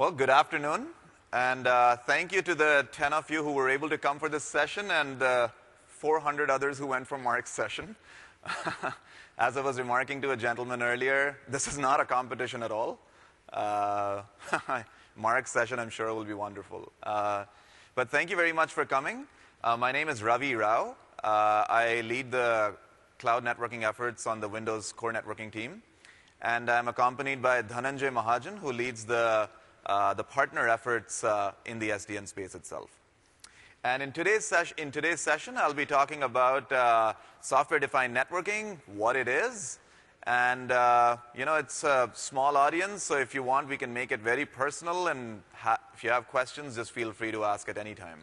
Well, good afternoon, and thank you to the 10 of you who were able to come for this session and the 400 others who went for Mark's session. As I was remarking to a gentleman earlier, this is not a competition at all. Mark's session, I'm sure, will be wonderful. But thank you very much for coming. My name is Ravi Rao. I lead the cloud networking efforts on the Windows core networking team. And I'm accompanied by Dhananjay Mahajan, who leads the partner efforts in the SDN space itself. And in today's session, I'll be talking about software-defined networking, what it is, and it's a small audience, so if you want, we can make it very personal, and if you have questions, just feel free to ask at any time.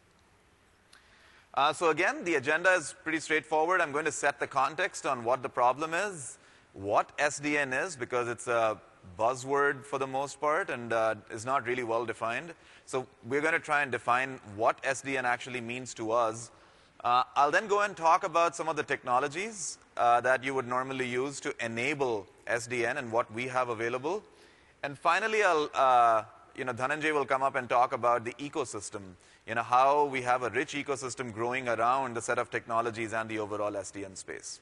So again, the agenda is pretty straightforward. I'm going to set the context on what the problem is, what SDN is, because it's a buzzword for the most part and is not really well defined. So we're going to try and define what SDN actually means to us. I'll then go and talk about some of the technologies that you would normally use to enable SDN and what we have available. And finally, Dhananjay will come up and talk about the ecosystem, how we have a rich ecosystem growing around the set of technologies and the overall SDN space.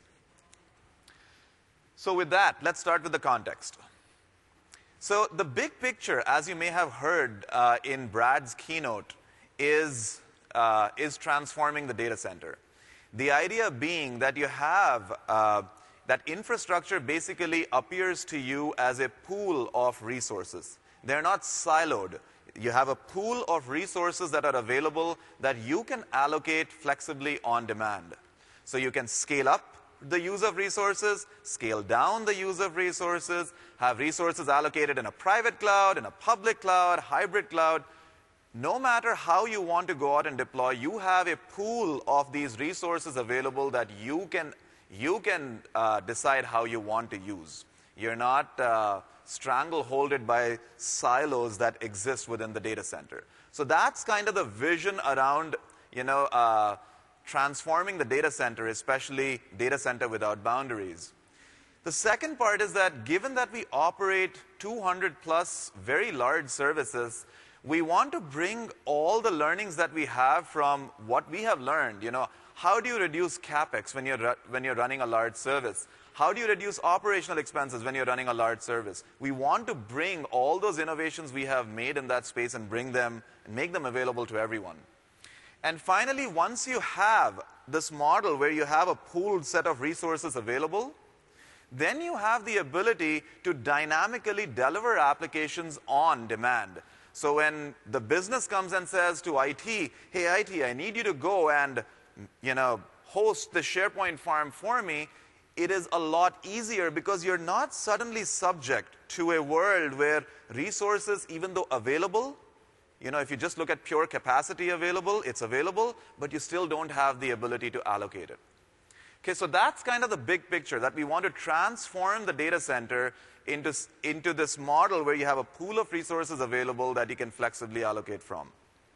So with that, let's start with the context. So the big picture, as you may have heard in Brad's keynote, is transforming the data center. The idea being that you have that infrastructure basically appears to you as a pool of resources. They're not siloed. You have a pool of resources that are available that you can allocate flexibly on demand. So you can scale up the use of resources, scale down the use of resources, have resources allocated in a private cloud, in a public cloud, hybrid cloud. No matter how you want to go out and deploy, you have a pool of these resources available that you can decide how you want to use. You're not strangleholded by silos that exist within the data center. So that's kind of the vision around, transforming the data center, especially data center without boundaries. The second part is that given that we operate 200 plus very large services, we want to bring all the learnings that we have from what we have learned. How do you reduce CapEx when you're running a large service? How do you reduce operational expenses when you're running a large service? We want to bring all those innovations we have made in that space and bring them and make them available to everyone. And finally, once you have this model where you have a pooled set of resources available, then you have the ability to dynamically deliver applications on demand. So when the business comes and says to IT, hey, IT, I need you to go and host the SharePoint farm for me, it is a lot easier because you're not suddenly subject to a world where resources, even though available, if you just look at pure capacity available, it's available, but you still don't have the ability to allocate it. Okay, so that's kind of the big picture, that we want to transform the data center into this model where you have a pool of resources available that you can flexibly allocate from.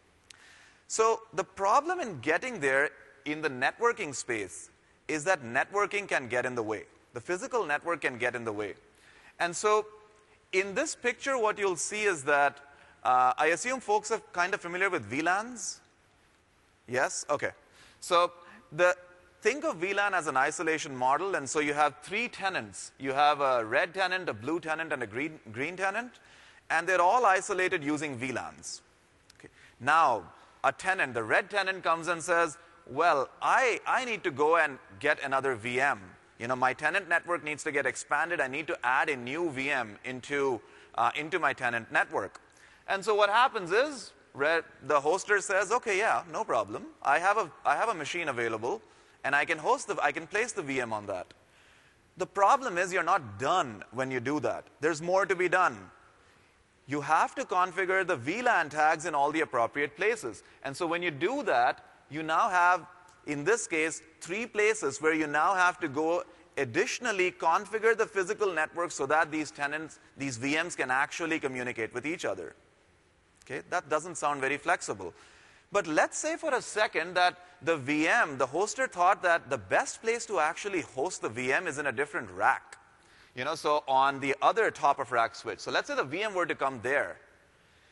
So the problem in getting there in the networking space is that networking can get in the way. The physical network can get in the way. And so in this picture, what you'll see is that I assume folks are kind of familiar with VLANs? Yes? Okay. So think of VLAN as an isolation model, and so you have three tenants. You have a red tenant, a blue tenant, and a green tenant, and they're all isolated using VLANs. Okay. Now, a tenant, the red tenant comes and says, well, I need to go and get another VM. My tenant network needs to get expanded. I need to add a new VM into my tenant network. And so what happens is, the hoster says, okay, yeah, no problem. I have a machine available, and I can place the VM on that. The problem is you're not done when you do that. There's more to be done. You have to configure the VLAN tags in all the appropriate places. And so when you do that, you now have, in this case, 3 places where you now have to go additionally configure the physical network so that these VMs can actually communicate with each other. Okay, that doesn't sound very flexible. But let's say for a second that the hoster thought that the best place to actually host the VM is in a different rack. So on the other top of rack switch. So let's say the VM were to come there.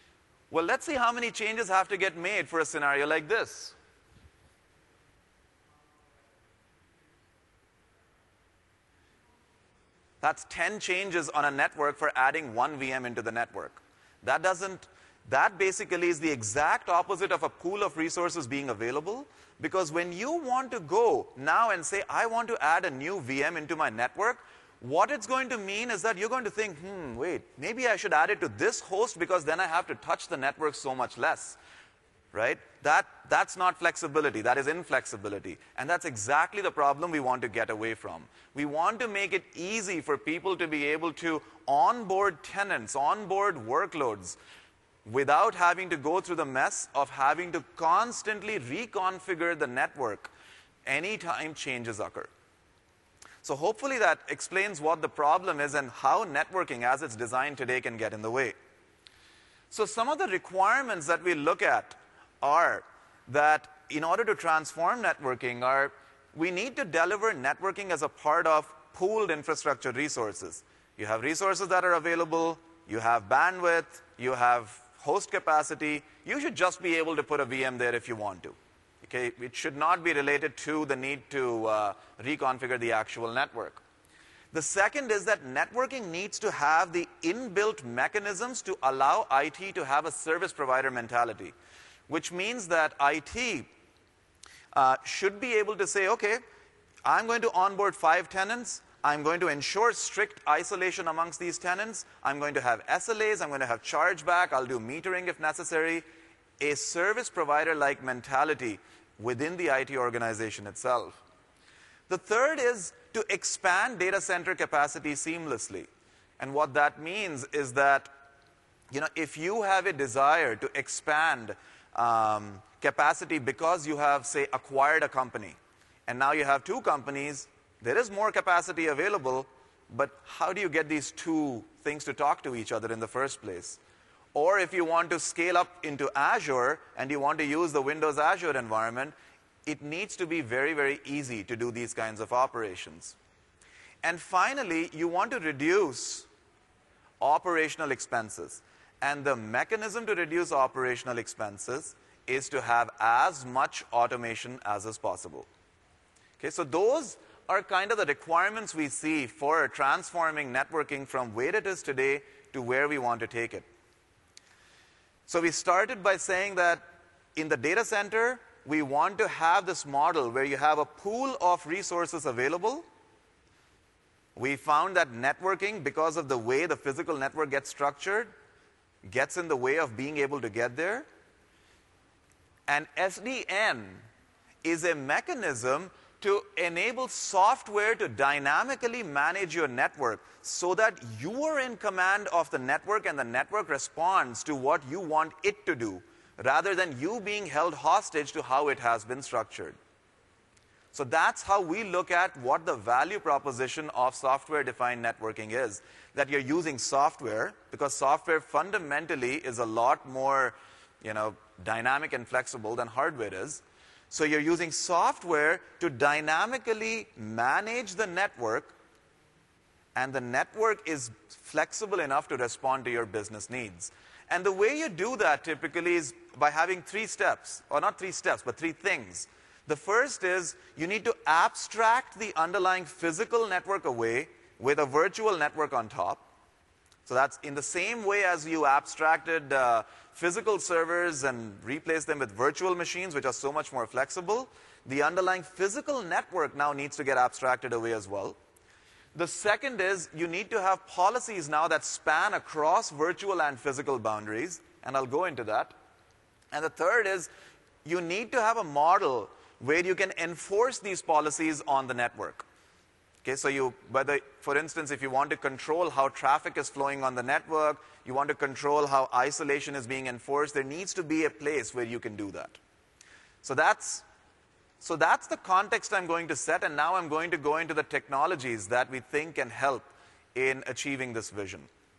Well, let's see how many changes have to get made for a scenario like this. That's 10 changes on a network for adding one VM into the network. That basically is the exact opposite of a pool of resources being available, because when you want to go now and say, I want to add a new VM into my network, what it's going to mean is that you're going to think, wait, maybe I should add it to this host because then I have to touch the network so much less, right? That's not flexibility, that is inflexibility. And that's exactly the problem we want to get away from. We want to make it easy for people to be able to onboard tenants, onboard workloads, without having to go through the mess of having to constantly reconfigure the network anytime changes occur. So hopefully that explains what the problem is and how networking as it's designed today can get in the way. So some of the requirements that we look at are that in order to transform networking we need to deliver networking as a part of pooled infrastructure resources. You have resources that are available, you have bandwidth, you have host capacity. You should just be able to put a VM there if you want to. Okay? It should not be related to the need to reconfigure the actual network. The second is that networking needs to have the inbuilt mechanisms to allow IT to have a service provider mentality, which means that IT should be able to say, okay, I'm going to onboard 5 tenants. I'm going to ensure strict isolation amongst these tenants. I'm going to have SLAs. I'm going to have chargeback. I'll do metering if necessary. A service provider-like mentality within the IT organization itself. The third is to expand data center capacity seamlessly. And what that means is that, if you have a desire to expand capacity because you have, say, acquired a company, and now you have 2 companies, there is more capacity available, but how do you get these 2 things to talk to each other in the first place? Or if you want to scale up into Azure and you want to use the Windows Azure environment, it needs to be very, very easy to do these kinds of operations. And finally, you want to reduce operational expenses. And the mechanism to reduce operational expenses is to have as much automation as is possible. Okay, so those are kind of the requirements we see for transforming networking from where it is today to where we want to take it. So we started by saying that in the data center, we want to have this model where you have a pool of resources available. We found that networking, because of the way the physical network gets structured, gets in the way of being able to get there. And SDN is a mechanism to enable software to dynamically manage your network so that you are in command of the network and the network responds to what you want it to do, rather than you being held hostage to how it has been structured. So that's how we look at what the value proposition of software-defined networking is, that you're using software, because software fundamentally is a lot more, dynamic and flexible than hardware is. So you're using software to dynamically manage the network, and the network is flexible enough to respond to your business needs. And the way you do that typically is by having 3 steps, or not 3 steps, but 3 things. The first is you need to abstract the underlying physical network away with a virtual network on top. So that's in the same way as you abstracted physical servers and replaced them with virtual machines, which are so much more flexible. The underlying physical network now needs to get abstracted away as well. The second is you need to have policies now that span across virtual and physical boundaries, and I'll go into that. And the third is you need to have a model where you can enforce these policies on the network. Okay, so for instance, if you want to control how traffic is flowing on the network, you want to control how isolation is being enforced, there needs to be a place where you can do that. So that's the context I'm going to set, and now I'm going to go into the technologies that we think can help in achieving this vision.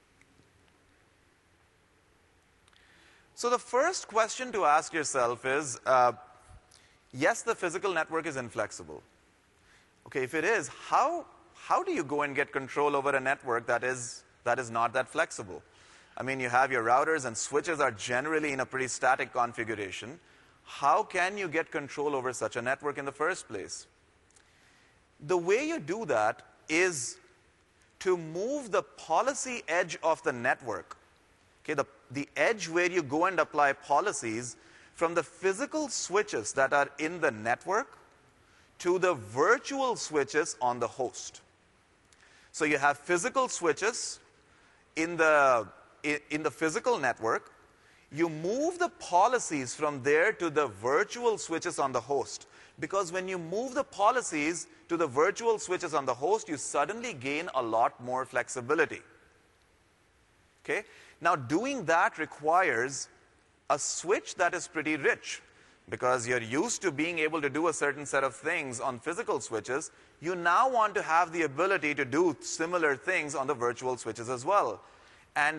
So the first question to ask yourself is, yes, the physical network is inflexible. Okay, if it is, how do you go and get control over a network that is not that flexible? I mean, you have your routers and switches are generally in a pretty static configuration. How can you get control over such a network in the first place? The way you do that is to move the policy edge of the network, okay, the edge where you go and apply policies from the physical switches that are in the network to the virtual switches on the host. So you have physical switches in the physical network. You move the policies from there to the virtual switches on the host. Because when you move the policies to the virtual switches on the host, you suddenly gain a lot more flexibility. Okay? Now, doing that requires a switch that is pretty rich. Because you're used to being able to do a certain set of things on physical switches, you now want to have the ability to do similar things on the virtual switches as well. And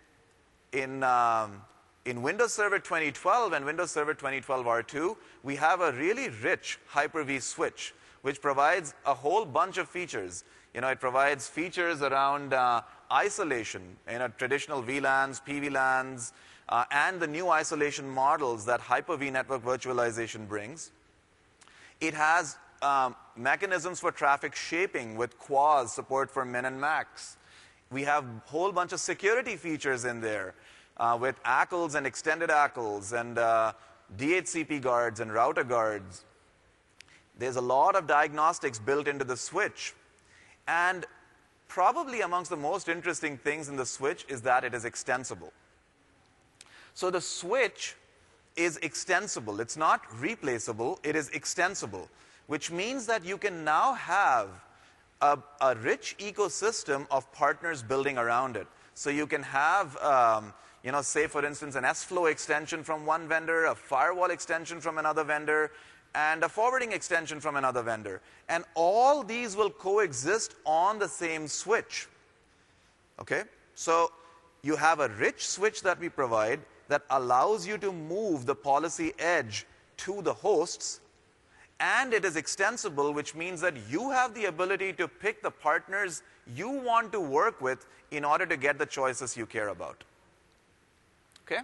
in Windows Server 2012 and Windows Server 2012 R2, we have a really rich Hyper-V switch, which provides a whole bunch of features. You know, it provides features around isolation, traditional VLANs, PVLANs, and the new isolation models that Hyper-V network virtualization brings. It has mechanisms for traffic shaping with QoS support for min and max. We have a whole bunch of security features in there with ACLs and extended ACLs and DHCP guards and router guards. There's a lot of diagnostics built into the switch. And probably amongst the most interesting things in the switch is that it is extensible. So the switch is extensible. It's not replaceable. It is extensible, which means that you can now have a rich ecosystem of partners building around it. So you can have, say, for instance, an S-Flow extension from one vendor, a firewall extension from another vendor, and a forwarding extension from another vendor. And all these will coexist on the same switch. Okay? So you have a rich switch that we provide that allows you to move the policy edge to the hosts, and it is extensible, which means that you have the ability to pick the partners you want to work with in order to get the choices you care about. Okay?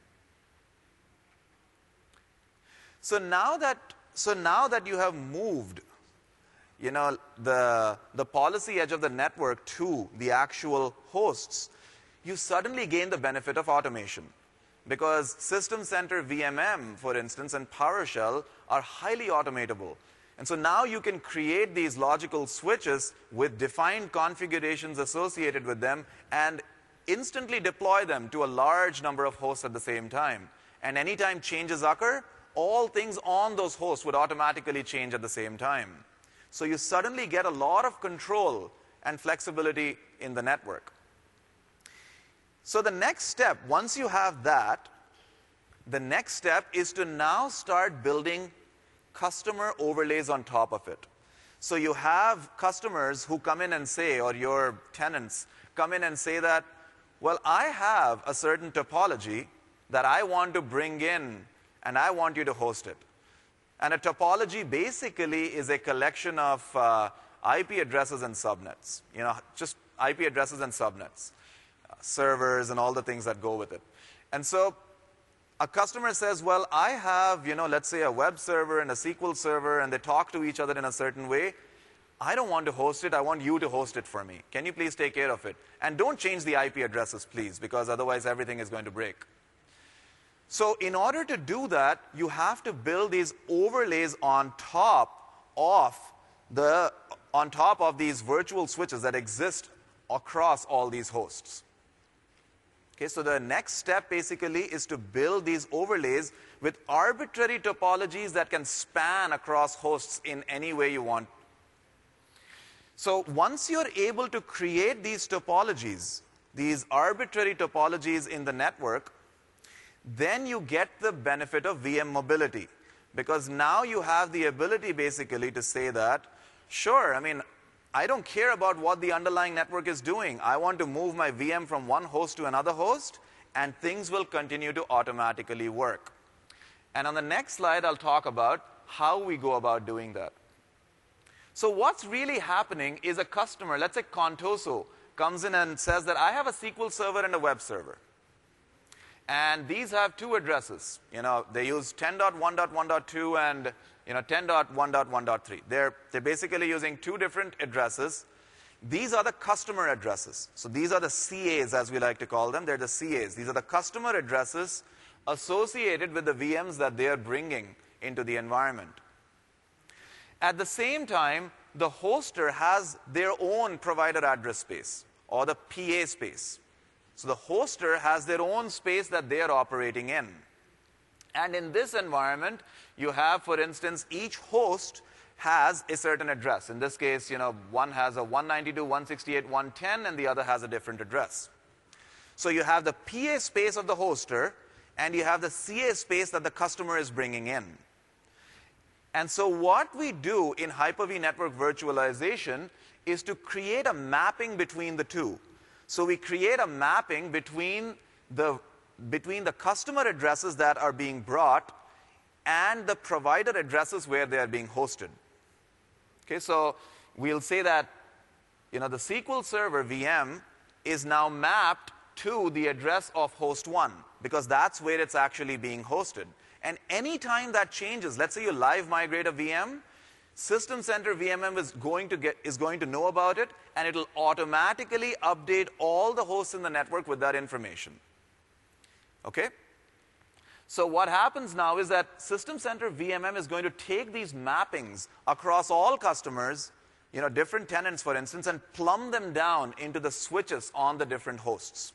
So now that you have moved, the policy edge of the network to the actual hosts, you suddenly gain the benefit of automation. Because System Center VMM, for instance, and PowerShell are highly automatable. And so now you can create these logical switches with defined configurations associated with them and instantly deploy them to a large number of hosts at the same time. And anytime changes occur, all things on those hosts would automatically change at the same time. So you suddenly get a lot of control and flexibility in the network. So the next step, once you have that, the next step is to now start building customer overlays on top of it. So you have customers who come in and say, or your tenants come in and say that, well, I have a certain topology that I want to bring in, and I want you to host it. And a topology basically is a collection of IP addresses and subnets, just IP addresses and subnets. Servers and all the things that go with it. And so a customer says, well, I have, let's say a web server and a SQL server, and they talk to each other in a certain way. I don't want to host it. I want you to host it for me. Can you please take care of it? And don't change the IP addresses, please, because otherwise everything is going to break. So in order to do that, you have to build these overlays on top of these virtual switches that exist across all these hosts. Okay, so the next step basically is to build these overlays with arbitrary topologies that can span across hosts in any way you want. So once you're able to create these topologies, these arbitrary topologies in the network, then you get the benefit of VM mobility. Because now you have the ability basically to say that, sure, I don't care about what the underlying network is doing. I want to move my VM from one host to another host, and things will continue to automatically work. And on the next slide, I'll talk about how we go about doing that. So what's really happening is a customer, let's say Contoso, comes in and says that I have a SQL server and a web server. And these have two addresses. They use 10.1.1.2 and 10.1.1.3. They're basically using two different addresses. These are the customer addresses. So these are the CAs, as we like to call them. They're the CAs. These are the customer addresses associated with the VMs that they are bringing into the environment. At the same time, the hoster has their own provider address space, or the PA space. So the hoster has their own space that they are operating in. And in this environment, you have, for instance, each host has a certain address. In this case, one has a 192.168.110, and the other has a different address. So you have the PA space of the hoster, and you have the CA space that the customer is bringing in. And so what we do in Hyper-V Network Virtualization is to create a mapping between the two. So we create a mapping between the customer addresses that are being brought and the provider addresses where they are being hosted. Okay, so we'll say that the SQL Server VM is now mapped to the address of host 1 because that's where it's actually being hosted. And any time that changes, let's say you live migrate a VM, System Center VMM is going to know about it, and it'll automatically update all the hosts in the network with that information. Okay? So what happens now is that System Center VMM is going to take these mappings across all customers, different tenants, for instance, and plumb them down into the switches on the different hosts.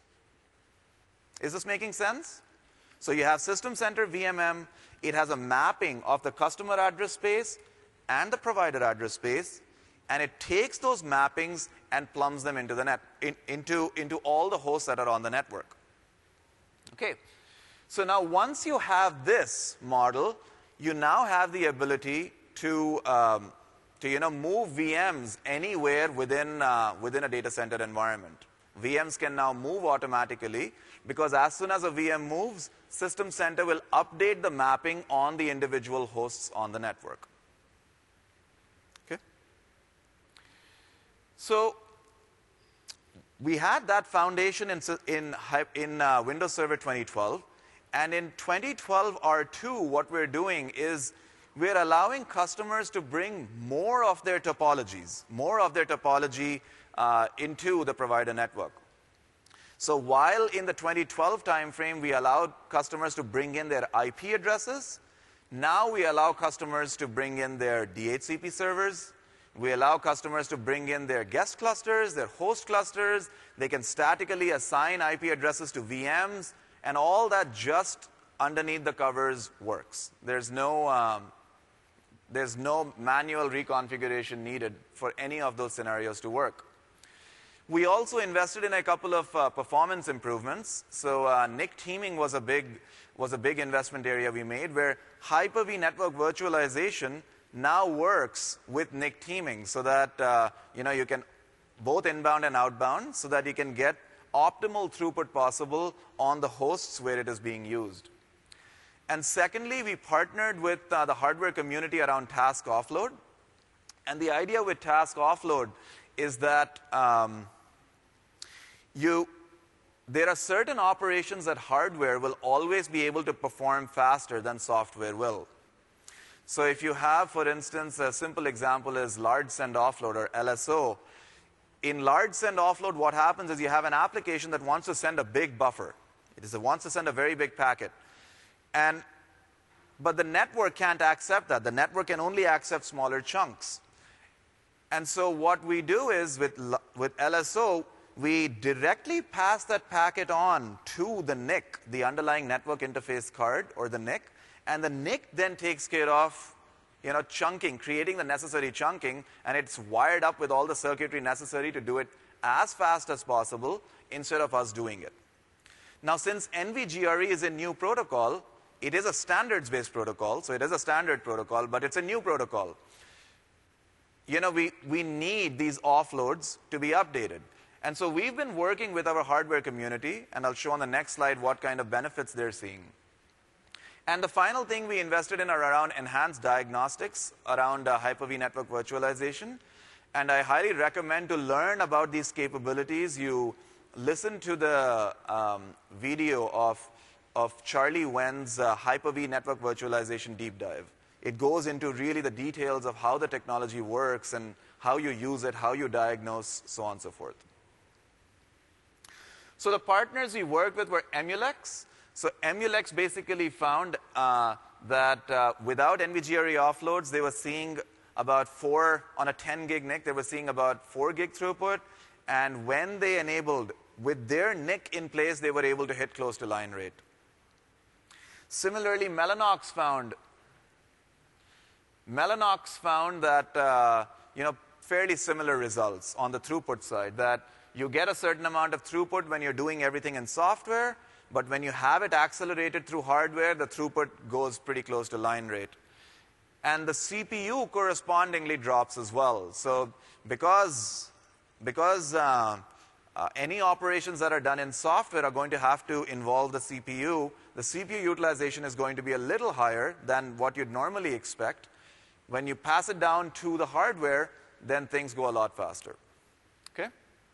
Is this making sense? So you have System Center VMM. It has a mapping of the customer address space and the provider address space, and it takes those mappings and plumbs them into the into all the hosts that are on the network. Okay. So now once you have this model, you now have the ability to move VMs anywhere within a data center environment. VMs can now move automatically because as soon as a VM moves, System Center will update the mapping on the individual hosts on the network. Okay? So we had that foundation in Windows Server 2012. And in 2012 R2, what we're doing is we're allowing customers to bring more of their topology into the provider network. So while in the 2012 timeframe, we allowed customers to bring in their IP addresses, now we allow customers to bring in their DHCP servers. We allow customers to bring in their guest clusters, their host clusters. They can statically assign IP addresses to VMs. And all that just underneath the covers works. There's no manual reconfiguration needed for any of those scenarios to work. We also invested in a couple of performance improvements. So NIC teaming was a big investment area we made, where Hyper-V Network Virtualization now works with NIC teaming, so that you can both inbound and outbound, so that you can get optimal throughput possible on the hosts where it is being used. And secondly, we partnered with the hardware community around task offload. And the idea with task offload is that there are certain operations that hardware will always be able to perform faster than software will. So if you have, for instance, a simple example is large send offload, or LSO. In large send offload, what happens is you have an application that wants to send a big buffer. It wants to send a very big packet. But the network can't accept that. The network can only accept smaller chunks. And so what we do is with LSO, we directly pass that packet on to the NIC, the underlying network interface card, or the NIC, and the NIC then takes care of chunking, creating the necessary chunking, and it's wired up with all the circuitry necessary to do it as fast as possible instead of us doing it. Now, since NVGRE is a new protocol, it is a standards-based protocol, so it is a standard protocol, but it's a new protocol. We need these offloads to be updated. And so we've been working with our hardware community, and I'll show on the next slide what kind of benefits they're seeing. And the final thing we invested in are around enhanced diagnostics around Hyper-V Network Virtualization. And I highly recommend to learn about these capabilities, you listen to the video of Charlie Wen's Hyper-V Network Virtualization Deep Dive. It goes into really the details of how the technology works and how you use it, how you diagnose, so on and so forth. So the partners we worked with were Emulex. So Emulex basically found that without NVGRE offloads, they were seeing about 4, on a 10 gig NIC, they were seeing about 4 gig throughput. And when they enabled, with their NIC in place, they were able to hit close to line rate. Similarly, Mellanox found that, fairly similar results on the throughput side, that you get a certain amount of throughput when you're doing everything in software, but when you have it accelerated through hardware, the throughput goes pretty close to line rate. And the CPU correspondingly drops as well. So because any operations that are done in software are going to have to involve the CPU utilization is going to be a little higher than what you'd normally expect. When you pass it down to the hardware, then things go a lot faster. Okay?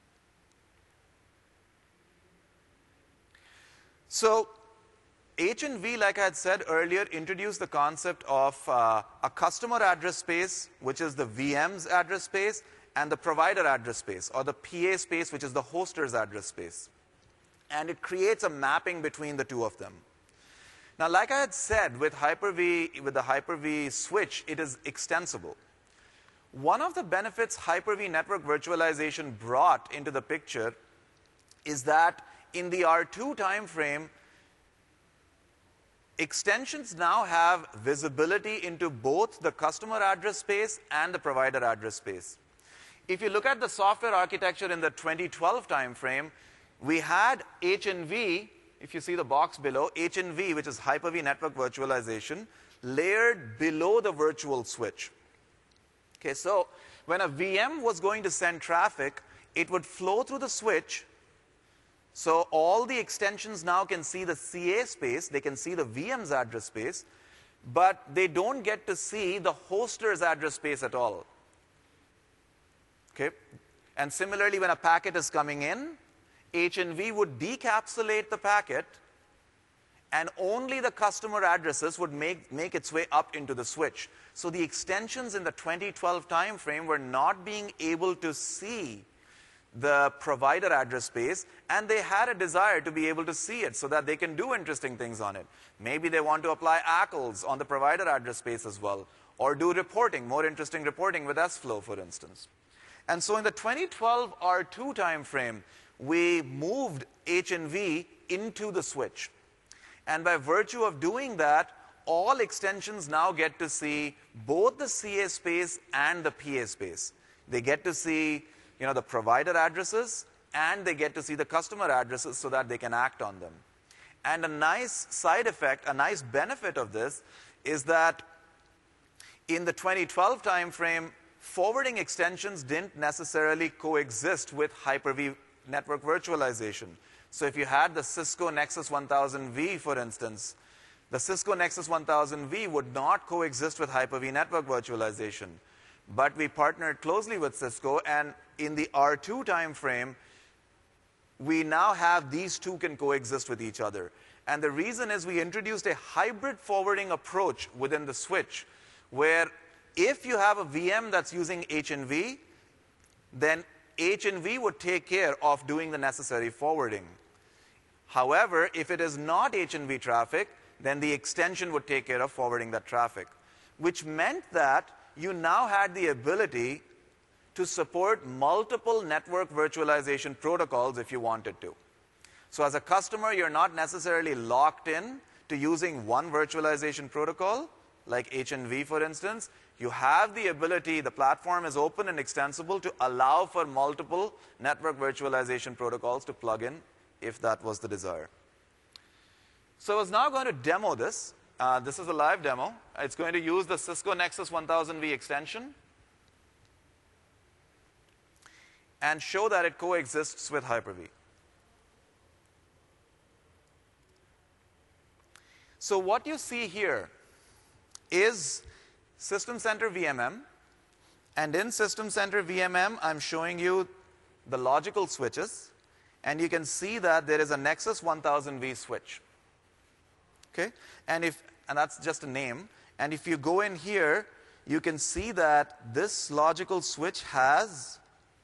So H&V, like I had said earlier, introduced the concept of a customer address space, which is the VM's address space, and the provider address space, or the PA space, which is the hoster's address space. And it creates a mapping between the two of them. Now, like I had said, with the Hyper-V switch, it is extensible. One of the benefits Hyper-V network virtualization brought into the picture is that in the R2 time frame, extensions now have visibility into both the customer address space and the provider address space. If you look at the software architecture in the 2012 time frame, we had H&V, if you see the box below, H&V, which is Hyper-V network virtualization, layered below the virtual switch. Okay, so when a VM was going to send traffic, it would flow through the switch. So all the extensions now can see the CA space, they can see the VM's address space, but they don't get to see the hoster's address space at all. Okay? And similarly, when a packet is coming in, H&V would decapsulate the packet, and only the customer addresses would make its way up into the switch. So the extensions in the 2012 time frame were not being able to see the provider address space, and they had a desire to be able to see it so that they can do interesting things on it. Maybe they want to apply ACLs on the provider address space as well, or do reporting, more interesting reporting with SFlow, for instance. And so in the 2012 R2 time frame, we moved H&V into the switch. And by virtue of doing that, all extensions now get to see both the CA space and the PA space. They get to see the provider addresses, and they get to see the customer addresses so that they can act on them. And a nice side effect, a nice benefit of this is that in the 2012 time frame, forwarding extensions didn't necessarily coexist with Hyper-V network virtualization. So if you had the Cisco Nexus 1000V, for instance, the Cisco Nexus 1000V would not coexist with Hyper-V network virtualization. But we partnered closely with Cisco, and in the R2 time frame, we now have these two can coexist with each other. And the reason is we introduced a hybrid forwarding approach within the switch, where if you have a VM that's using H&V, then H&V would take care of doing the necessary forwarding. However, if it is not H&V traffic, then the extension would take care of forwarding that traffic, which meant that you now had the ability to support multiple network virtualization protocols if you wanted to. So as a customer, you're not necessarily locked in to using one virtualization protocol, like H&V, for instance. You have the ability, the platform is open and extensible to allow for multiple network virtualization protocols to plug in if that was the desire. So I was now going to demo this. This is a live demo. It's going to use the Cisco Nexus 1000V extension and show that it coexists with Hyper-V. So what you see here is System Center VMM, And in System Center VMM, I'm showing you the logical switches. And you can see that there is a Nexus 1000V switch. Okay? And that's just a name. And if you go in here, you can see that this logical switch has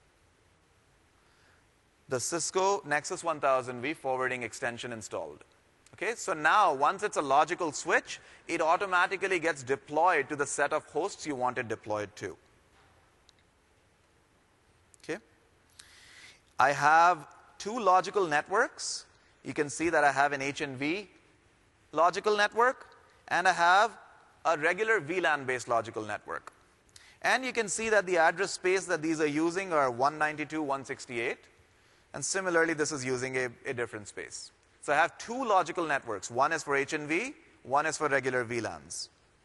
the Cisco Nexus 1000V forwarding extension installed. Okay, so now once it's a logical switch, it automatically gets deployed to the set of hosts you want it deployed to. Okay, I have two logical networks. You can see that I have an HNV logical network, and I have a regular VLAN based logical network. And you can see that the address space that these are using are 192.168. And similarly, this is using a different space. So I have two logical networks. One is for HNV, one is for regular VLANs.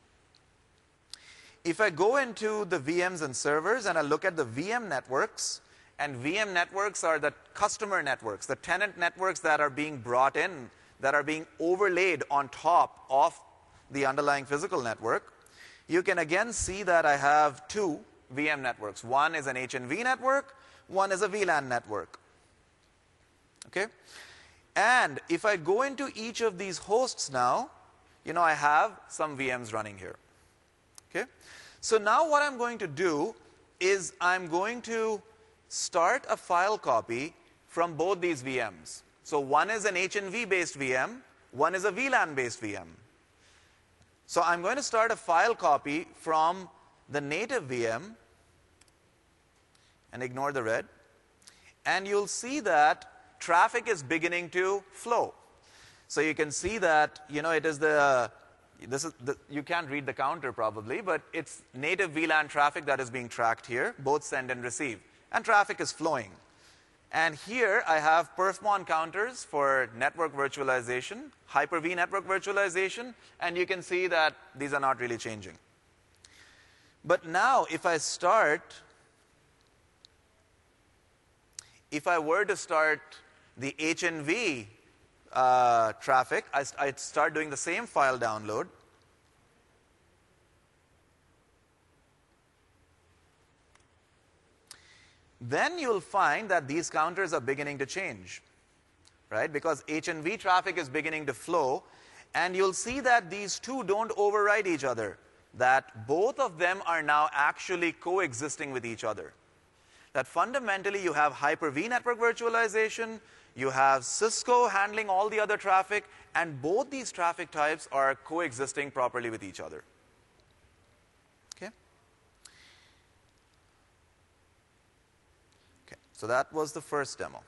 If I go into the VMs and servers and I look at the VM networks, and VM networks are the customer networks, the tenant networks that are being brought in, that are being overlaid on top of the underlying physical network, you can again see that I have two VM networks. One is an HNV network, one is a VLAN network. Okay? And if I go into each of these hosts now, I have some VMs running here. Okay? So now what I'm going to do is I'm going to start a file copy from both these VMs. So one is an HNV based VM, one is a VLAN based VM. So I'm going to start a file copy from the native VM and ignore the red. And you'll see that traffic is beginning to flow. So you can see that, it is you can't read the counter probably, but it's native VLAN traffic that is being tracked here, both send and receive. And traffic is flowing. And here I have perfmon counters for network virtualization, Hyper-V network virtualization, and you can see that these are not really changing. But now if I were to start the HNV traffic, I'd start doing the same file download. Then you'll find that these counters are beginning to change, right? Because HNV traffic is beginning to flow, and you'll see that these two don't override each other, that both of them are now actually coexisting with each other. That fundamentally you have Hyper-V network virtualization, you have Cisco handling all the other traffic, and both these traffic types are coexisting properly with each other. Okay? Okay, so that was the first demo.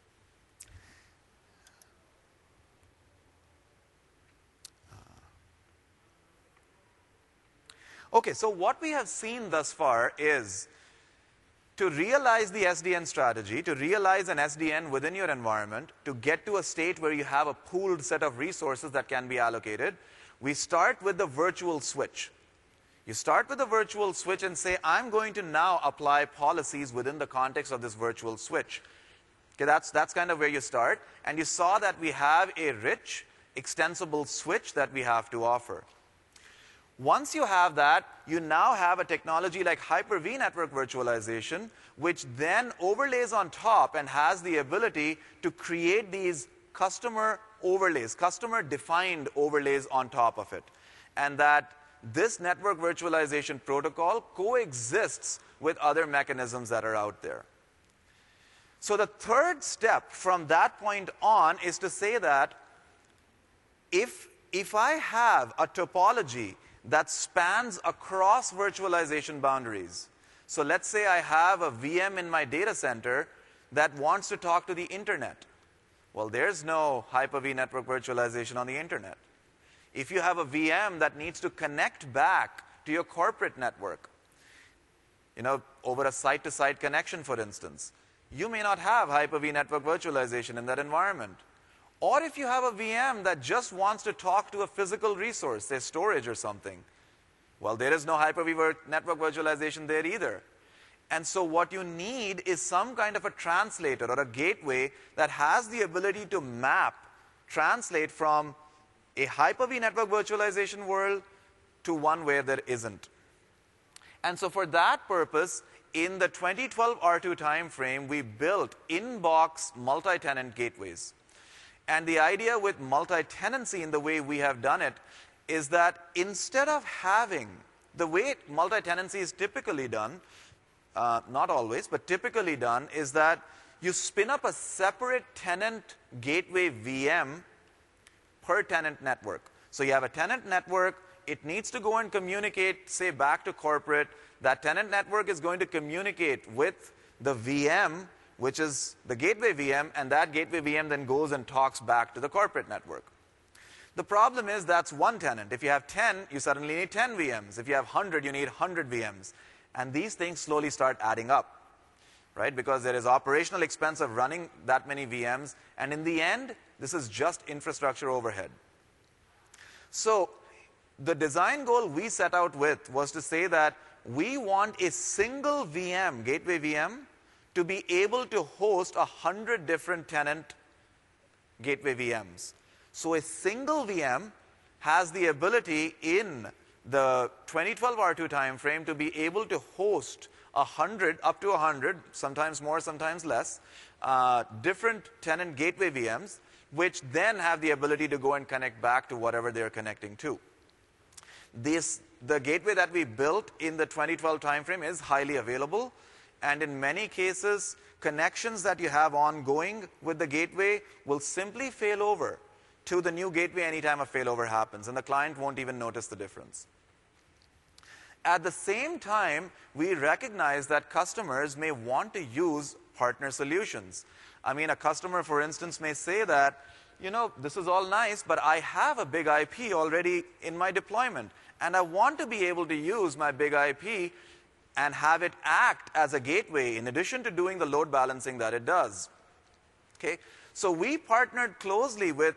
Okay, so what we have seen thus far is to realize the SDN strategy, to realize an SDN within your environment, to get to a state where you have a pooled set of resources that can be allocated, we start with the virtual switch. You start with the virtual switch and say, I'm going to now apply policies within the context of this virtual switch. Okay, that's kind of where you start. And you saw that we have a rich, extensible switch that we have to offer. Once you have that, you now have a technology like Hyper-V network virtualization, which then overlays on top and has the ability to create these customer overlays, customer-defined overlays on top of it. And that this network virtualization protocol coexists with other mechanisms that are out there. So the third step from that point on is to say that if I have a topology that spans across virtualization boundaries. So let's say I have a VM in my data center that wants to talk to the internet. Well, there's no Hyper-V network virtualization on the internet. If you have a VM that needs to connect back to your corporate network, over a site-to-site connection, for instance, you may not have Hyper-V network virtualization in that environment. Or if you have a VM that just wants to talk to a physical resource, say storage or something, well, there is no Hyper-V network virtualization there either. And so what you need is some kind of a translator or a gateway that has the ability to translate from a Hyper-V network virtualization world to one where there isn't. And so for that purpose, in the 2012 R2 timeframe, we built in-box multi-tenant gateways. And the idea with multi-tenancy in the way we have done it is that instead of having, the way multi-tenancy is typically done, not always, but typically done, is that you spin up a separate tenant gateway VM per tenant network. So you have a tenant network, it needs to go and communicate, say, back to corporate. That tenant network is going to communicate with the VM, which is the gateway VM, and that gateway VM then goes and talks back to the corporate network. The problem is that's one tenant. If you have 10, you suddenly need 10 VMs. If you have 100, you need 100 VMs. And these things slowly start adding up, right? Because there is operational expense of running that many VMs, and in the end, this is just infrastructure overhead. So the design goal we set out with was to say that we want a single VM, gateway VM, to be able to host 100 different tenant gateway VMs. So a single VM has the ability in the 2012 R2 timeframe to be able to host 100, up to 100, sometimes more, sometimes less, different tenant gateway VMs, which then have the ability to go and connect back to whatever they're connecting to. The gateway that we built in the 2012 timeframe is highly available, and in many cases, connections that you have ongoing with the gateway will simply fail over to the new gateway anytime a failover happens, and the client won't even notice the difference. At the same time, we recognize that customers may want to use partner solutions. I mean, a customer, for instance, may say that, you know, this is all nice, but I have a big IP already in my deployment, and I want to be able to use my big IP and have it act as a gateway in addition to doing the load balancing that it does. Okay? So we partnered closely with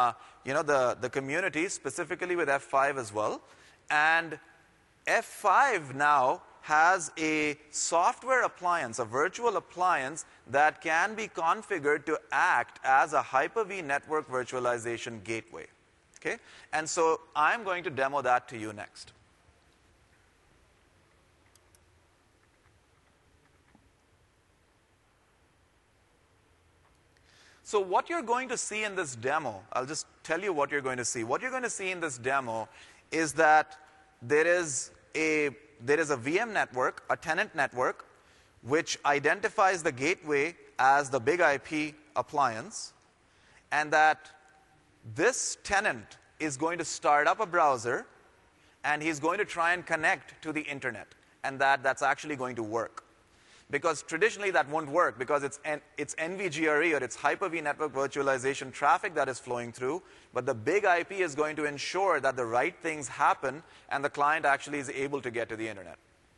the community, specifically with F5 as well. And F5 now has a software appliance, a virtual appliance that can be configured to act as a Hyper-V network virtualization gateway. Okay? And so I'm going to demo that to you next. So what you're going to see in this demo, I'll just tell you what you're going to see. What you're going to see in this demo is that there is a VM network, a tenant network, which identifies the gateway as the big IP appliance, and that this tenant is going to start up a browser, and he's going to try and connect to the internet, and that's actually going to work. Because traditionally that won't work, because it's NVGRE, or it's Hyper-V network virtualization traffic that is flowing through, but the big IP is going to ensure that the right things happen and the client actually is able to get to the internet.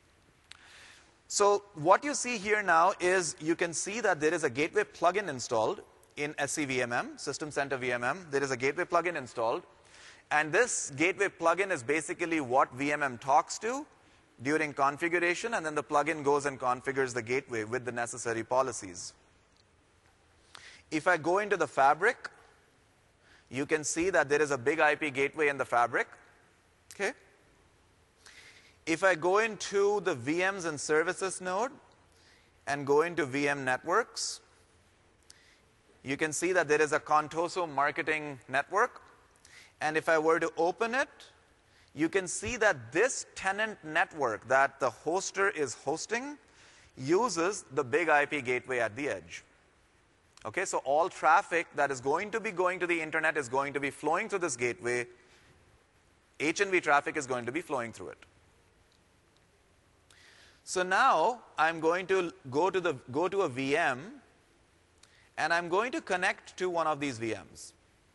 So what you see here now is you can see that there is a gateway plugin installed in SCVMM, System Center VMM. There is a gateway plugin installed, and this gateway plugin is basically what VMM talks to during configuration, and then the plugin goes and configures the gateway with the necessary policies. If I go into the fabric, you can see that there is a big IP gateway in the fabric. Okay? If I go into the VMs and services node and go into VM networks, you can see that there is a Contoso marketing network. And if I were to open it, you can see that this tenant network that the hoster is hosting uses the big IP gateway at the edge. Okay, so all traffic that is going to be going to the internet is going to be flowing through this gateway. HNV traffic is going to be flowing through it. So now I'm going to go to a VM, and I'm going to connect to one of these VMs.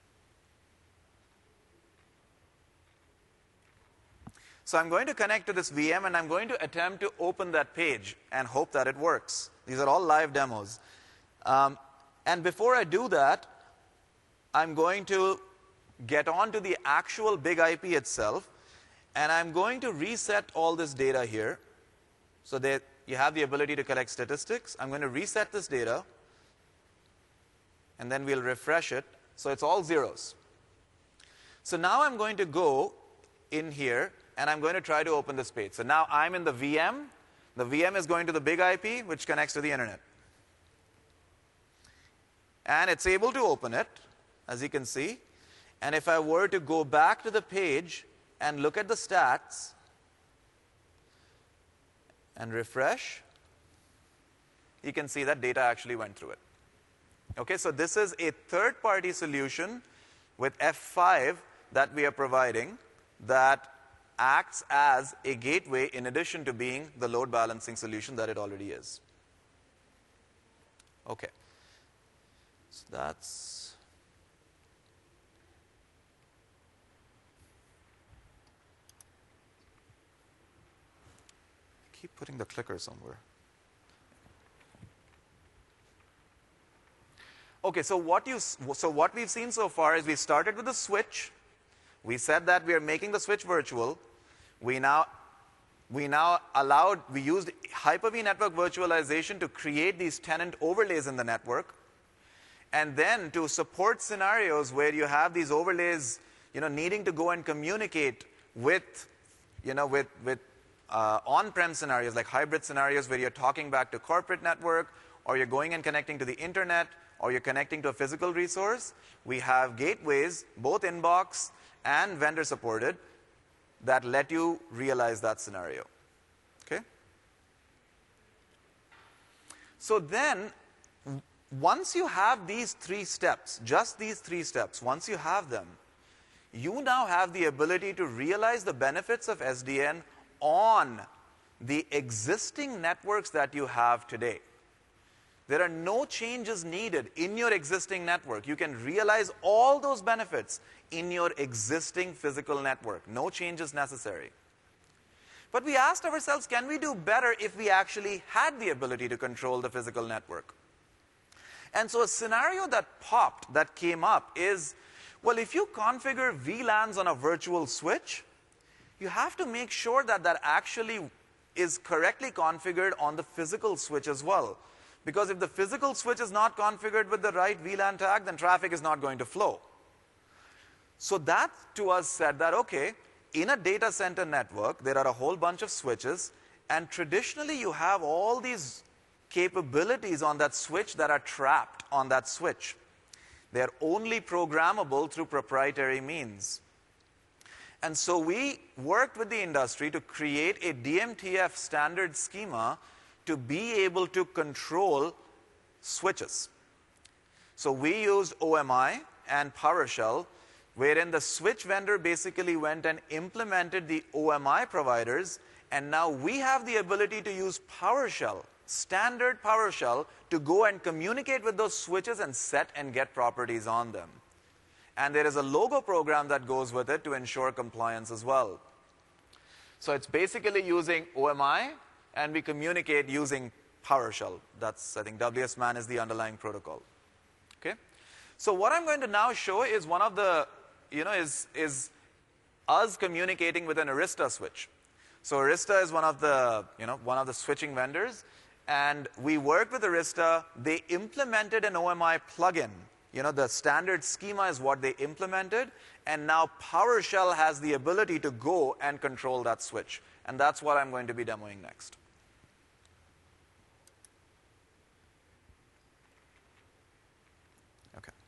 So I'm going to connect to this VM, and I'm going to attempt to open that page and hope that it works. These are all live demos. And before I do that, I'm going to get onto the actual big IP itself, and I'm going to reset all this data here so that you have the ability to collect statistics. I'm going to reset this data, and then we'll refresh it. So it's all zeros. So now I'm going to go in here and I'm going to try to open this page. So now I'm in the VM. The VM is going to the big IP, which connects to the internet. And it's able to open it, as you can see. And if I were to go back to the page and look at the stats and refresh, you can see that data actually went through it. Okay, so this is a third-party solution with F5 that we are providing that acts as a gateway in addition to being the load balancing solution that it already is. Okay, so that's... I keep putting the clicker somewhere. Okay, so what we've seen so far is we started with the switch. We said that we are making the switch virtual. We used Hyper-V network virtualization to create these tenant overlays in the network. And then to support scenarios where you have these overlays, needing to go and communicate with on-prem scenarios, like hybrid scenarios where you're talking back to corporate network, or you're going and connecting to the internet, or you're connecting to a physical resource. We have gateways, both inbox and vendor supported, that let you realize that scenario. Okay? So then, once you have these 3 steps, just these 3 steps, once you have them, you now have the ability to realize the benefits of SDN on the existing networks that you have today. There are no changes needed in your existing network. You can realize all those benefits in your existing physical network. No changes necessary. But we asked ourselves, can we do better if we actually had the ability to control the physical network? And so a scenario that came up is, well, if you configure VLANs on a virtual switch, you have to make sure that that actually is correctly configured on the physical switch as well. Because if the physical switch is not configured with the right VLAN tag, then traffic is not going to flow. So that to us said that, okay, in a data center network, there are a whole bunch of switches, and traditionally you have all these capabilities on that switch that are trapped on that switch. They are only programmable through proprietary means. And so we worked with the industry to create a DMTF standard schema to be able to control switches. So we used OMI and PowerShell, wherein the switch vendor basically went and implemented the OMI providers, and now we have the ability to use PowerShell, standard PowerShell, to go and communicate with those switches and set and get properties on them. And there is a logo program that goes with it to ensure compliance as well. So it's basically using OMI, and we communicate using PowerShell. That's, I think, WSMan is the underlying protocol. Okay? So what I'm going to now show is one of the, is us communicating with an Arista switch. So Arista is one of the switching vendors, and we worked with Arista. They implemented an OMI plugin. The standard schema is what they implemented, and now PowerShell has the ability to go and control that switch. And that's what I'm going to be demoing next. Okay.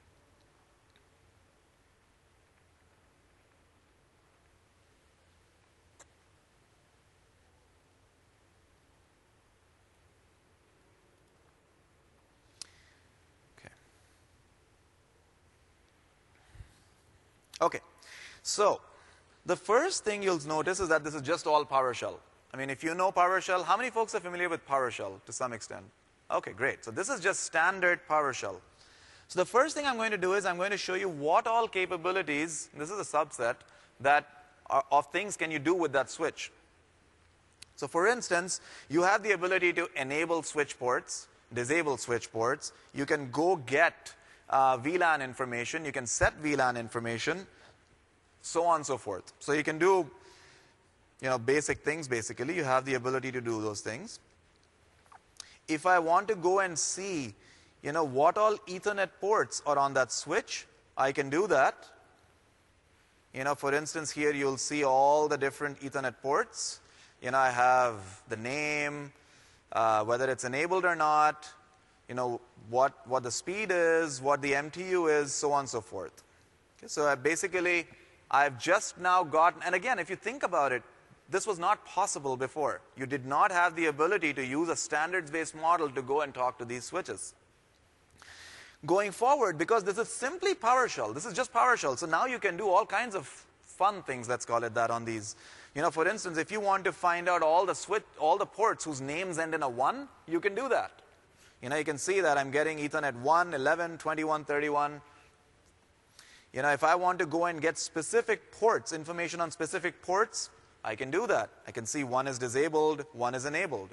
Okay, so the first thing you'll notice is that this is just all PowerShell. I mean, if you know PowerShell, how many folks are familiar with PowerShell to some extent? Okay, great. So this is just standard PowerShell. So the first thing I'm going to do is I'm going to show you what all capabilities, this is a subset, of things can you do with that switch. So for instance, you have the ability to enable switch ports, disable switch ports. You can go get VLAN information, you can set VLAN information, so on and so forth. So you can do basic things basically. You have the ability to do those things. If I want to go and see what all Ethernet ports are on that switch, I can do that. For instance, here you'll see all the different Ethernet ports. I have the name, whether it's enabled or not, what the speed is, what the MTU is, so on and so forth. Okay, so I've just now gotten, and again, if you think about it, this was not possible before. You did not have the ability to use a standards-based model to go and talk to these switches. Going forward, because this is simply PowerShell, this is just PowerShell, so now you can do all kinds of fun things, let's call it that, on these. For instance, if you want to find out all the ports whose names end in a 1, you can do that. You can see that I'm getting Ethernet 1, 11, 21, 31. If I want to go and get specific ports, information on specific ports, I can do that. I can see 1 is disabled, 1 is enabled.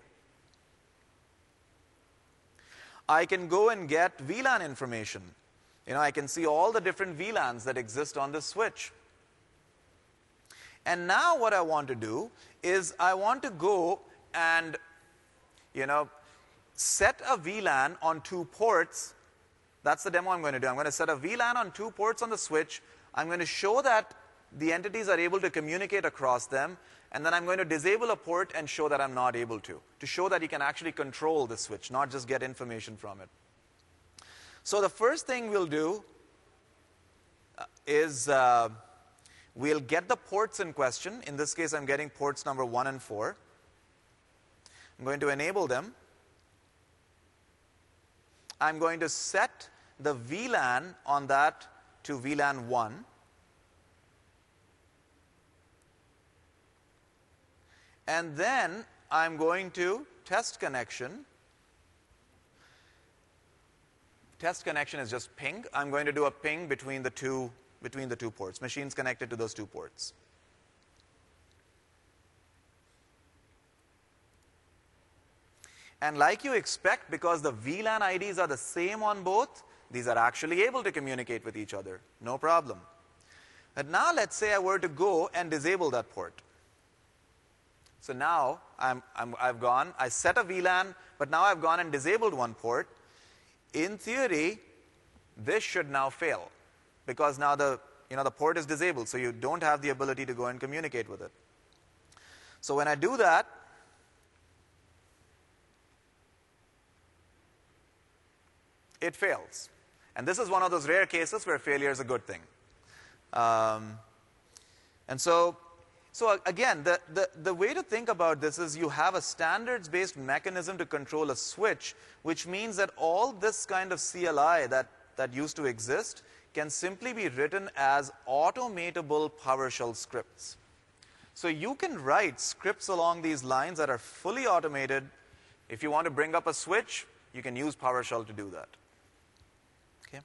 I can go and get VLAN information. I can see all the different VLANs that exist on this switch. And now what I want to do is I want to go and, set a VLAN on 2 ports. That's the demo I'm going to do. I'm going to set a VLAN on 2 ports on the switch. I'm going to show that the entities are able to communicate across them. And then I'm going to disable a port and show that I'm not able to show that you can actually control the switch, not just get information from it. So the first thing we'll do is we'll get the ports in question. In this case, I'm getting ports number 1 and 4. I'm going to enable them. I'm going to set the VLAN on that to VLAN 1. And then I'm going to test connection. Test connection is just ping. I'm going to do a ping between the two ports, machines connected to those 2 ports. And like you expect, because the VLAN IDs are the same on both, these are actually able to communicate with each other. No problem. But now let's say I were to go and disable that port. So now I've gone, I set a VLAN, but now I've gone and disabled one port. In theory, this should now fail, because now the port is disabled, so you don't have the ability to go and communicate with it. So when I do that, it fails. And this is one of those rare cases where failure is a good thing. And so again, the way to think about this is you have a standards-based mechanism to control a switch, which means that all this kind of CLI that used to exist can simply be written as automatable PowerShell scripts. So you can write scripts along these lines that are fully automated. If you want to bring up a switch, you can use PowerShell to do that. Okay.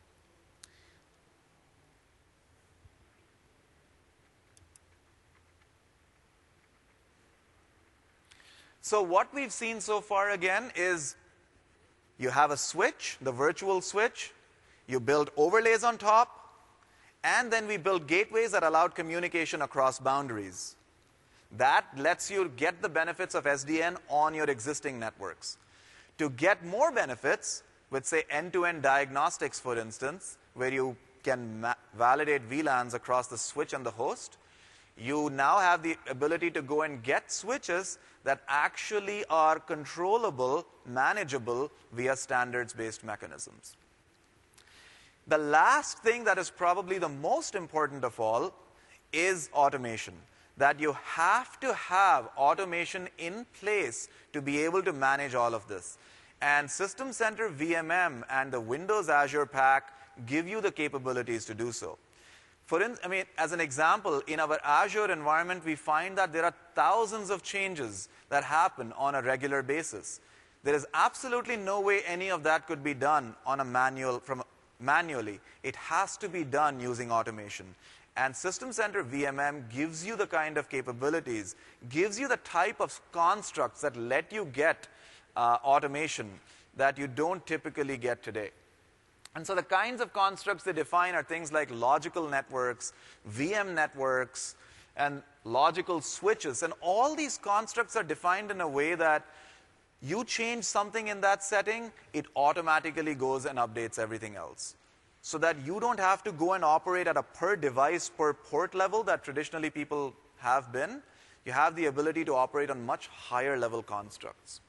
So what we've seen so far again is you have a switch, the virtual switch, you build overlays on top, and then we build gateways that allowed communication across boundaries. That lets you get the benefits of SDN on your existing networks. To get more benefits, with say end-to-end diagnostics, for instance, where you can validate VLANs across the switch and the host, you now have the ability to go and get switches that actually are controllable, manageable via standards-based mechanisms. The last thing that is probably the most important of all is automation. That you have to have automation in place to be able to manage all of this. And System Center VMM and the Windows Azure Pack give you the capabilities to do so. As an example, in our Azure environment, we find that there are thousands of changes that happen on a regular basis. There is absolutely no way any of that could be done on a manually. It has to be done using automation. And System Center VMM gives you the kind of capabilities, gives you the type of constructs that let you get automation that you don't typically get today. And so the kinds of constructs they define are things like logical networks, VM networks, and logical switches. And all these constructs are defined in a way that you change something in that setting, it automatically goes and updates everything else. so that you don't have to go and operate at a per device, per port level that traditionally people have been. You have the ability to operate on much higher level constructs.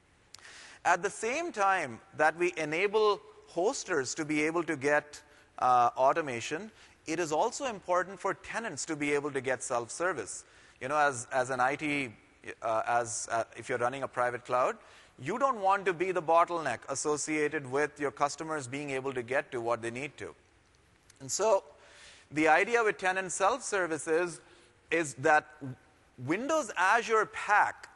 At the same time that we enable hosters to be able to get automation, it is also important for tenants to be able to get self-service. You know, as an IT, if you're running a private cloud, you don't want to be the bottleneck associated with your customers being able to get to what they need to. And so the idea with tenant self-service is that Windows Azure PAC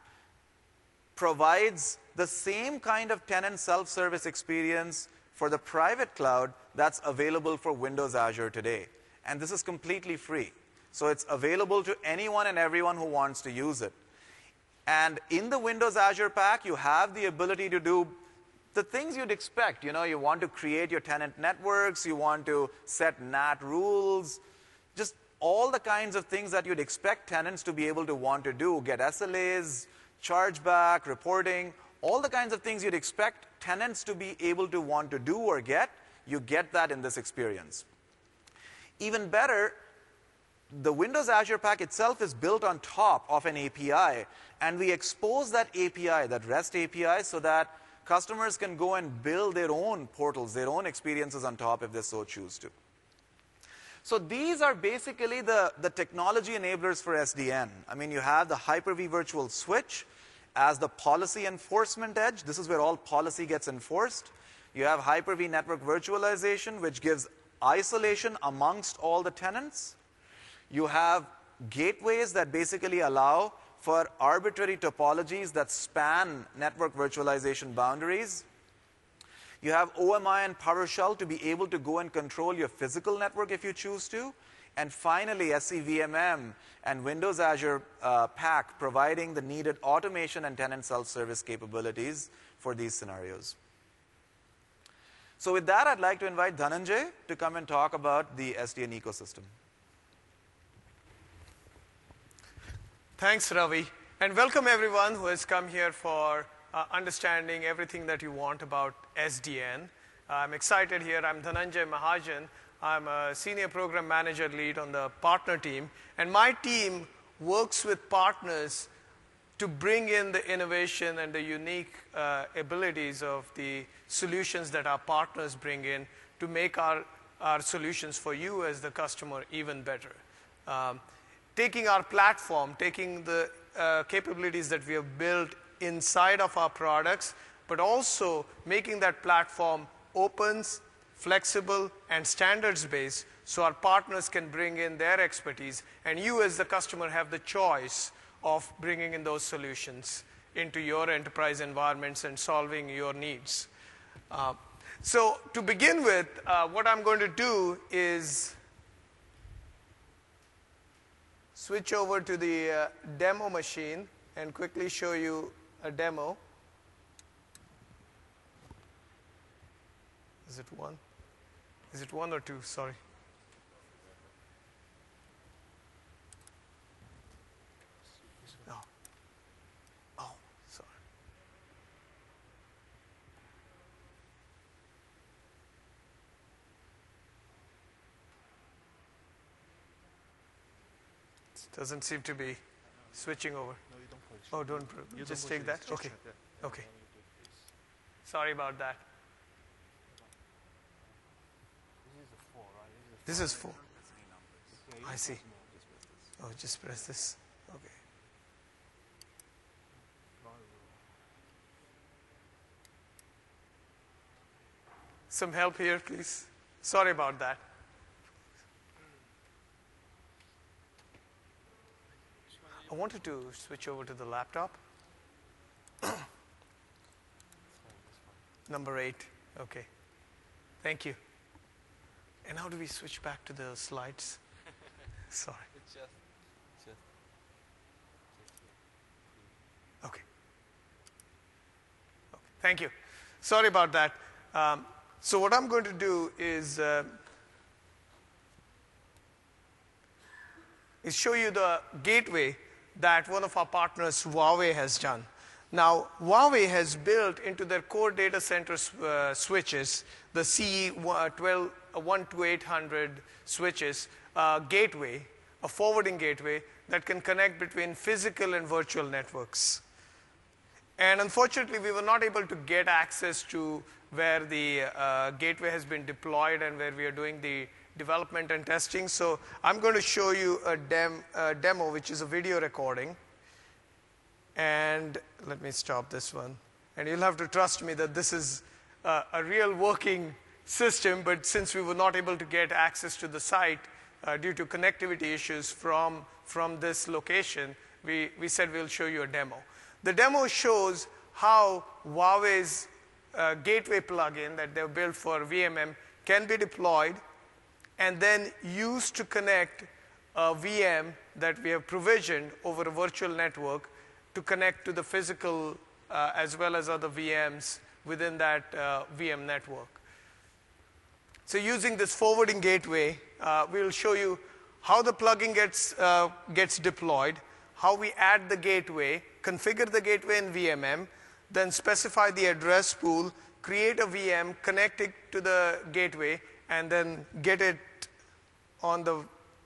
provides the same kind of tenant self-service experience for the private cloud that's available for Windows Azure today. And this is completely free. So it's available to anyone and everyone who wants to use it. And in the Windows Azure PAC, you have the ability to do the things you'd expect. You know, you want to create your tenant networks, you want to set NAT rules, just all the kinds of things that you'd expect tenants to be able to want to do, get SLAs, chargeback, reporting, all the kinds of things you'd expect tenants to be able to want to do or get, you get that in this experience. Even better, the Windows Azure PAC itself is built on top of an API, and we expose that API, that REST API, so that customers can go and build their own portals, their own experiences on top if they so choose to. So these are basically the technology enablers for SDN. I mean, you have the Hyper-V virtual switch as the policy enforcement edge. This is where all policy gets enforced. You have Hyper-V network virtualization, which gives isolation amongst all the tenants. You have gateways that basically allow for arbitrary topologies that span network virtualization boundaries. You have OMI and PowerShell to be able to go and control your physical network if you choose to. And finally, SCVMM and Windows Azure PAC providing the needed automation and tenant self-service capabilities for these scenarios. So with that, I'd like to invite Dhananjay to come and talk about the SDN ecosystem. Thanks, Ravi. And welcome everyone who has come here for understanding everything that you want about SDN. I'm excited here. I'm Dhananjay Mahajan. I'm a senior program manager lead on the partner team. And my team works with partners to bring in the innovation and the unique abilities of the solutions that our partners bring in to make our solutions for you as the customer even better. Taking our platform, taking the capabilities that we have built inside of our products, but also making that platform open, flexible, and standards-based so our partners can bring in their expertise, and you as the customer have the choice of bringing in those solutions into your enterprise environments and solving your needs. So to begin with, what I'm going to do is switch over to the demo machine and quickly show you a demo. Is it one? Is it one or two? Sorry. No. Oh, sorry. It doesn't seem to be switching over. No, you don't push. Oh, don't You just don't take push that? it. Okay. Yeah. Okay. Sorry about that. This is a 4, right? This is 4. Okay, I see. Just Oh, just press this. Okay. Some help here, please. Sorry about that. I wanted to switch over to the laptop. Number 8. Okay. Thank you. And how do we switch back to the slides? Sorry. It's just Okay. Thank you. Sorry about that. So what I'm going to do is show you the gateway that one of our partners, Huawei, has done. Now, Huawei has built into their core data center switches, the CE12800 switches, gateway, a forwarding gateway that can connect between physical and virtual networks. And unfortunately, we were not able to get access to where the gateway has been deployed and where we are doing the development and testing. So I'm going to show you a demo, which is a video recording. And let me stop this one. And you'll have to trust me that this is a real working system, but since we were not able to get access to the site due to connectivity issues from this location, we said we'll show you a demo. The demo shows how Huawei's gateway plugin that they've built for VMM can be deployed and then used to connect a VM that we have provisioned over a virtual network to connect to the physical as well as other VMs within that VM network. So using this forwarding gateway, we'll show you how the plugin gets deployed, how we add the gateway, configure the gateway in VMM, then specify the address pool, create a VM, connect it to the gateway, and then get it on the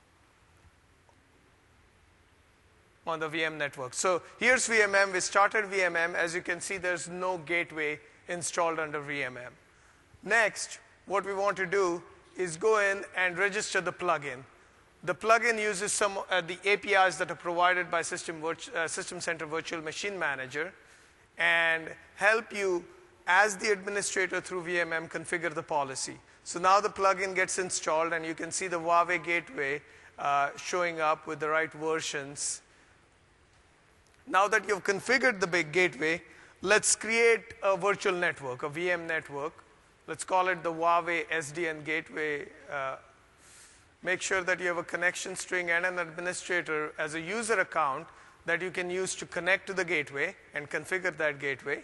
VM network. So here's VMM. We started VMM. As you can see, there's no gateway installed under VMM. Next, what we want to do is go in and register the plugin. The plugin uses some the APIs that are provided by System Center Virtual Machine Manager and help you, as the administrator through VMM, configure the policy. So now the plugin gets installed, and you can see the Huawei gateway showing up with the right versions. Now that you've configured the big gateway, let's create a virtual network, a VM network. Let's call it the Huawei SDN gateway. Make sure that you have a connection string and an administrator as a user account that you can use to connect to the gateway and configure that gateway.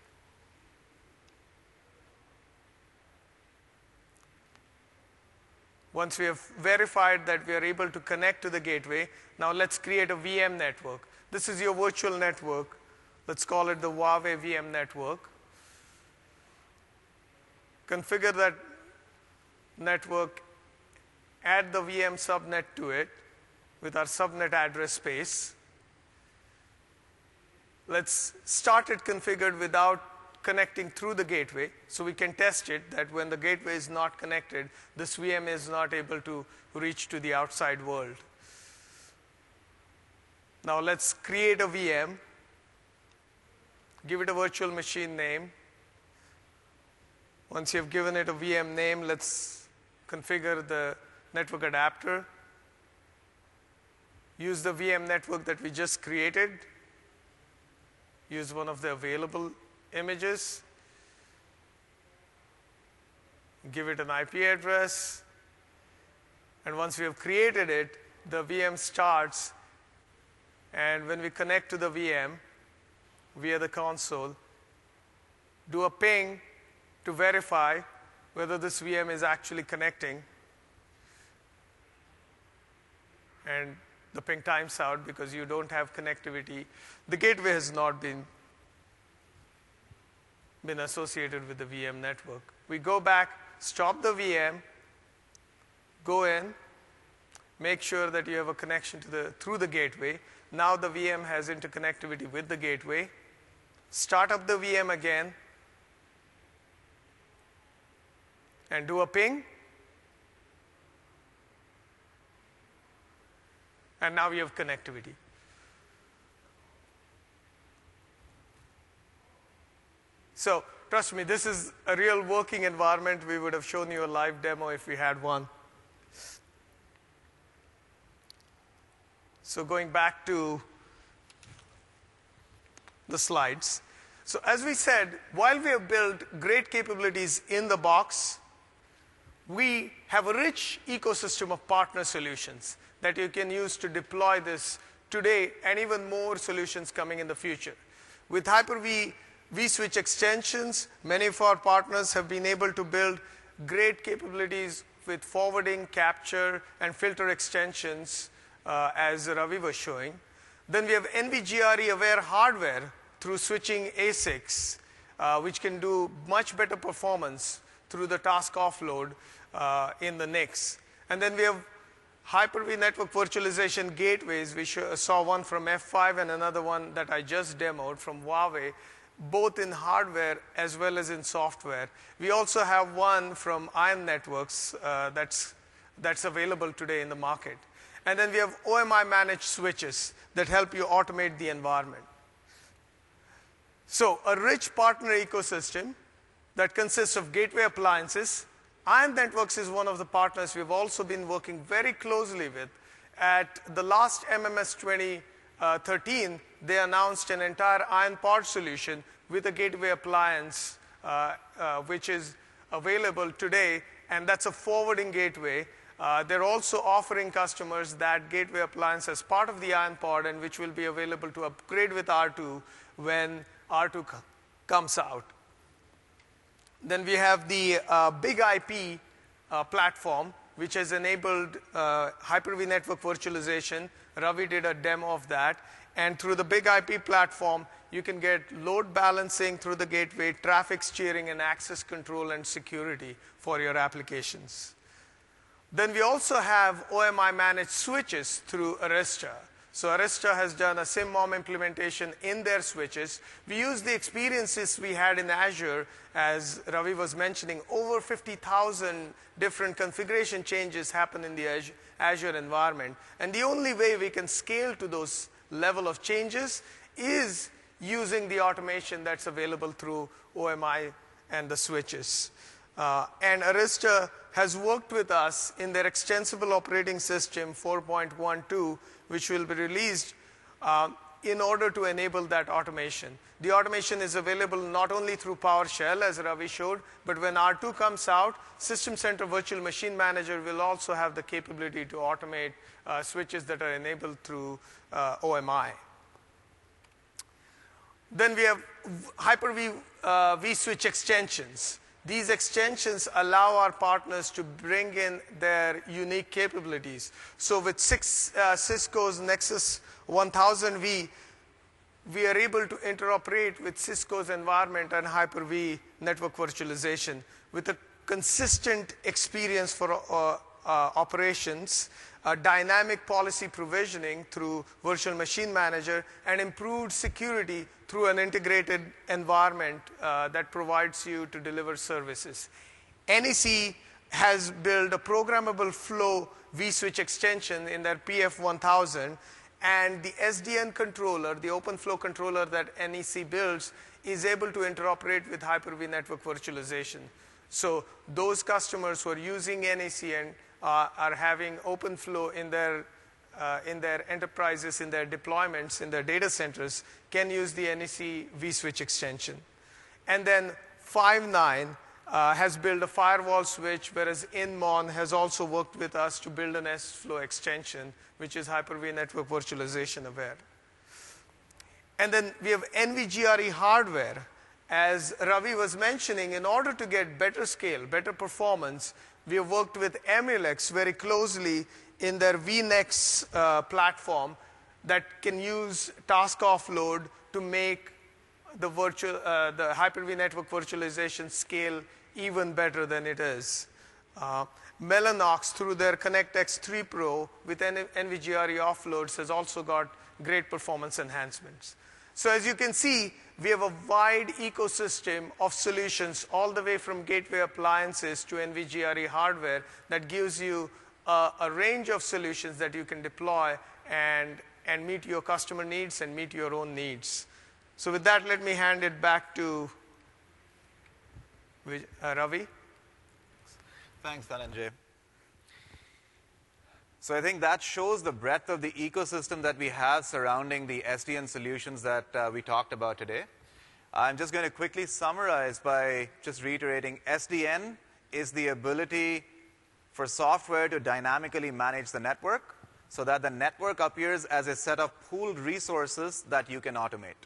Once we have verified that we are able to connect to the gateway, now let's create a VM network. This is your virtual network. Let's call it the Huawei VM network. Configure that network, add the VM subnet to it with our subnet address space. Let's start it configured without connecting through the gateway, so we can test it that when the gateway is not connected, this VM is not able to reach to the outside world. Now let's create a VM, give it a virtual machine name. Once you have given it a VM name, let's configure the network adapter. Use the VM network that we just created. Use one of the available images. Give it an IP address. And once we have created it, the VM starts. And when we connect to the VM via the console, do a ping to verify whether this VM is actually connecting. And the ping times out because you don't have connectivity. The gateway has not been associated with the VM network. We go back, stop the VM, go in, make sure that you have a connection to through the gateway. Now the VM has interconnectivity with the gateway. Start up the VM again and do a ping. And now we have connectivity. So trust me, this is a real working environment. We would have shown you a live demo if we had one. So going back to the slides. So as we said, while we have built great capabilities in the box, we have a rich ecosystem of partner solutions that you can use to deploy this today and even more solutions coming in the future. With Hyper-V vSwitch extensions, many of our partners have been able to build great capabilities with forwarding, capture, and filter extensions, as Ravi was showing. Then we have NVGRE aware hardware through switching ASICs, which can do much better performance through the task offload in the NICs. And then we have Hyper-V network virtualization gateways. We saw one from F5 and another one that I just demoed from Huawei, both in hardware as well as in software. We also have one from Ion Networks that's available today in the market. And then we have OMI managed switches that help you automate the environment. So a rich partner ecosystem that consists of gateway appliances. Ion Networks is one of the partners we've also been working very closely with. At the last MMS 2013, they announced an entire Ion Pod solution with a gateway appliance, which is available today, and that's a forwarding gateway. They're also offering customers that gateway appliance as part of the Ion Pod, and which will be available to upgrade with R2 when R2 comes out. Then we have the Big IP platform, which has enabled Hyper-V network virtualization. Ravi did a demo of that. And through the Big IP platform, you can get load balancing through the gateway, traffic steering, and access control and security for your applications. Then we also have OMI managed switches through Arista. So Arista has done a SIMMOM implementation in their switches. We use the experiences we had in Azure, as Ravi was mentioning. Over 50,000 different configuration changes happen in the Azure environment. And the only way we can scale to those level of changes is using the automation that's available through OMI and the switches. And Arista has worked with us in their extensible operating system 4.12, which will be released in order to enable that automation. The automation is available not only through PowerShell, as Ravi showed, but when R2 comes out, System Center Virtual Machine Manager will also have the capability to automate switches that are enabled through OMI. Then we have Hyper-V vSwitch extensions. These extensions allow our partners to bring in their unique capabilities. So with Cisco's Nexus 1000V, we are able to interoperate with Cisco's environment and Hyper-V network virtualization with a consistent experience for operations, dynamic policy provisioning through Virtual Machine Manager, and improved security through an integrated environment that provides you to deliver services. NEC has built a programmable flow vSwitch extension in their PF1000, and the SDN controller, the open flow controller that NEC builds, is able to interoperate with Hyper-V network virtualization. So those customers who are using NEC and are having open flow in their enterprises, in their deployments, in their data centers, can use the NEC vSwitch extension. And then Five9 has built a firewall switch, whereas Inmon has also worked with us to build an S-Flow extension, which is Hyper-V network virtualization aware. And then we have NVGRE hardware. As Ravi was mentioning, in order to get better scale, better performance, we have worked with Emulex very closely in their vNex platform that can use task offload to make the Hyper-V network virtualization scale even better than it is. Mellanox, through their ConnectX 3 Pro with NVGRE offloads, has also got great performance enhancements. So as you can see, we have a wide ecosystem of solutions all the way from gateway appliances to NVGRE hardware that gives you a range of solutions that you can deploy and meet your customer needs and meet your own needs. So with that, let me hand it back to Ravi. Thanks, Dhananjay. So I think that shows the breadth of the ecosystem that we have surrounding the SDN solutions that we talked about today. I'm just going to quickly summarize by just reiterating SDN is the ability for software to dynamically manage the network so that the network appears as a set of pooled resources that you can automate.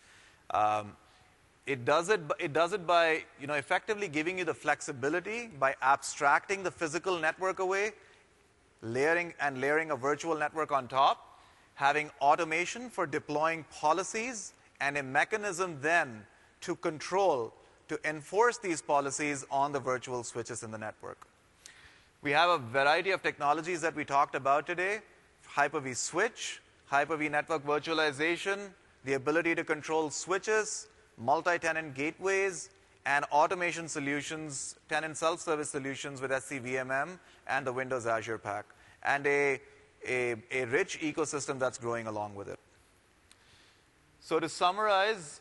It does it by effectively giving you the flexibility by abstracting the physical network away, layering a virtual network on top, having automation for deploying policies and a mechanism then to control, to enforce these policies on the virtual switches in the network. We have a variety of technologies that we talked about today: Hyper-V switch, Hyper-V network virtualization, the ability to control switches, multi-tenant gateways, and automation solutions, tenant self-service solutions with SCVMM and the Windows Azure Pack, and a rich ecosystem that's growing along with it. So to summarize,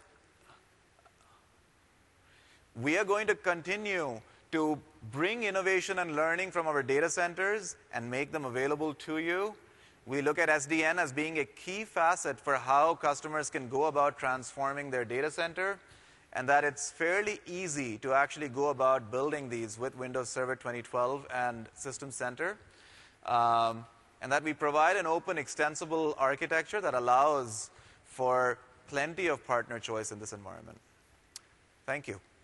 we are going to continue to bring innovation and learning from our data centers and make them available to you. We look at SDN as being a key facet for how customers can go about transforming their data center, and that it's fairly easy to actually go about building these with Windows Server 2012 and System Center, and that we provide an open, extensible architecture that allows for plenty of partner choice in this environment. Thank you.